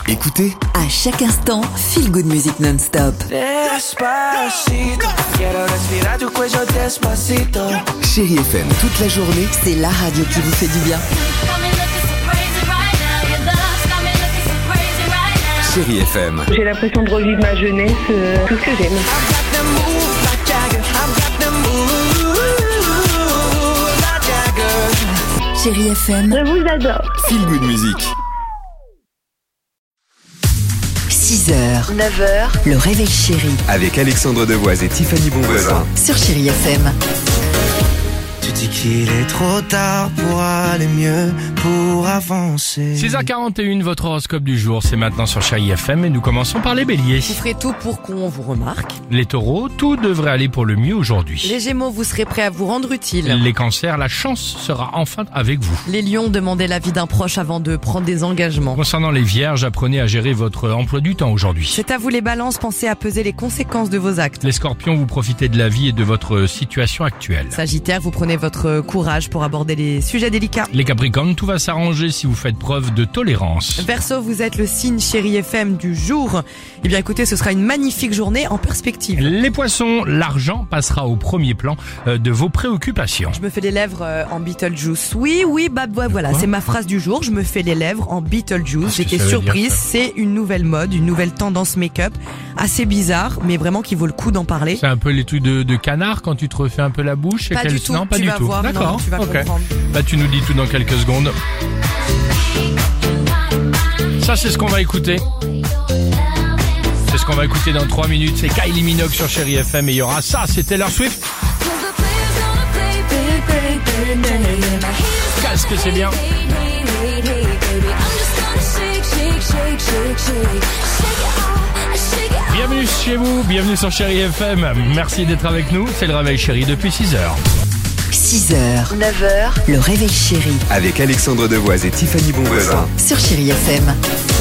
Écoutez, À chaque instant, feel good music non-stop. Despacito, quiero respirar tu cuello despacito. Chérie FM toute la journée. C'est la radio qui vous fait du bien. Chérie FM. J'ai l'impression de revivre ma jeunesse, tout ce que j'aime. I got them moves like Jagger. I got them moves like Jagger. Chérie FM, Je vous adore. Feel Good Music. 6h, 9h, le réveil chéri Avec Alexandre Devoise et Tiffany Bonvoisin. sur Chérie FM. Tu dis qu'il est trop tard pour aller mieux, pour avancer. 6h41, votre horoscope du jour, c'est maintenant sur Chérie FM et nous commençons par les béliers. Vous ferez tout pour qu'on vous remarque. Les taureaux, tout devrait aller pour le mieux aujourd'hui. Les gémeaux, vous serez prêts à vous rendre utile. Les cancers, la chance sera enfin avec vous. Les lions, demandez l'avis d'un proche avant de prendre des engagements. Concernant les vierges, apprenez à gérer votre emploi du temps aujourd'hui. C'est à vous les balances, pensez à peser les conséquences de vos actes. Les scorpions, vous profitez de la vie et de votre situation actuelle. Sagittaire, vous prenez votre courage pour aborder les sujets délicats. Les capricornes, tout va s'arranger si vous faites preuve de tolérance. Verseau, vous êtes le signe Chérie FM du jour. Eh bien écoutez, ce sera une magnifique journée en perspective. Les poissons, l'argent passera au premier plan de vos préoccupations. Je me fais les lèvres en Beetlejuice. Oui, voilà, Quoi c'est ma phrase du jour. Je me fais les lèvres en Beetlejuice. Qu'est-ce que J'étais ça veut surprise. dire, ça C'est une nouvelle mode, une nouvelle tendance make-up. Assez bizarre, mais vraiment qui vaut le coup d'en parler. C'est un peu les trucs de canard quand tu te refais un peu la bouche et Pas du tout, Non, pas tu du vas tout. voir, D'accord. non, tu vas ok. comprendre. Bah tu nous dis tout dans quelques secondes. Ça c'est ce qu'on va écouter. C'est ce qu'on va écouter dans 3 minutes. C'est Kylie Minogue sur Chérie FM et il y aura ça, c'est Taylor Swift. Qu'est-ce que c'est bien. Bienvenue chez vous, bienvenue sur Chérie FM. Merci d'être avec nous. C'est le réveil chéri depuis 6h. 6h, 9h, le réveil chéri Avec Alexandre Devoise et Tiffany Bonvoisin. sur Chérie FM.